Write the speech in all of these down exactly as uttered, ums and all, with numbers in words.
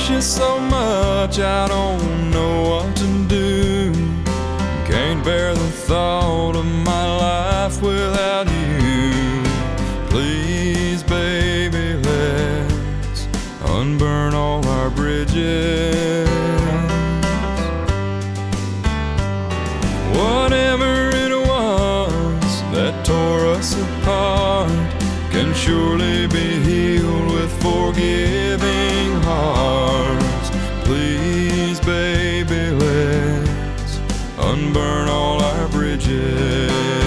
miss you so much, I don't know what to do. Can't bear the thought of my life without you. Please, baby, let's unburn all our bridges. Whatever it was that tore us apart can surely be healed with forgiving hearts. Please, baby, let's unburn all our bridges.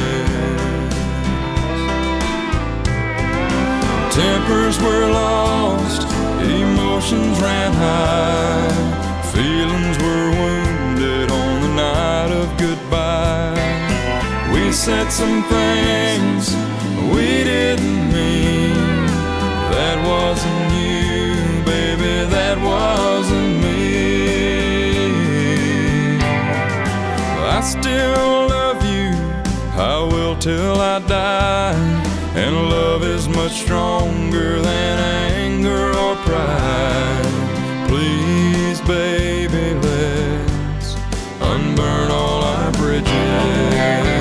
Tempers were lost, emotions ran high, feelings were wounded on the night of goodbye. We said some things we didn't mean. That wasn't you, baby, that wasn't me. I still love you, I will till I die. And love is much stronger than anger or pride. Please, baby, let's unburn all our bridges.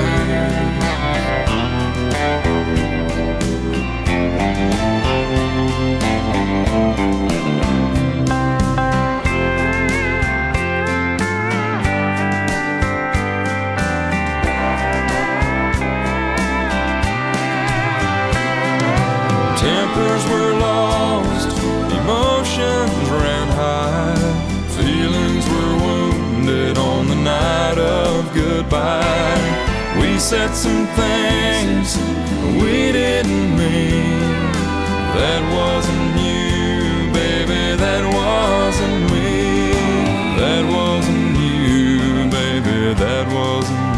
Tempers were lost, emotions ran high, feelings were wounded on the night of goodbye. We said some things we didn't mean. That wasn't you, baby, that wasn't me. That wasn't you, baby, that wasn't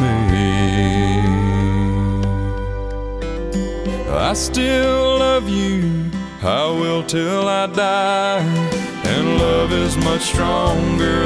me. I still love you, I will till I die. And love is much stronger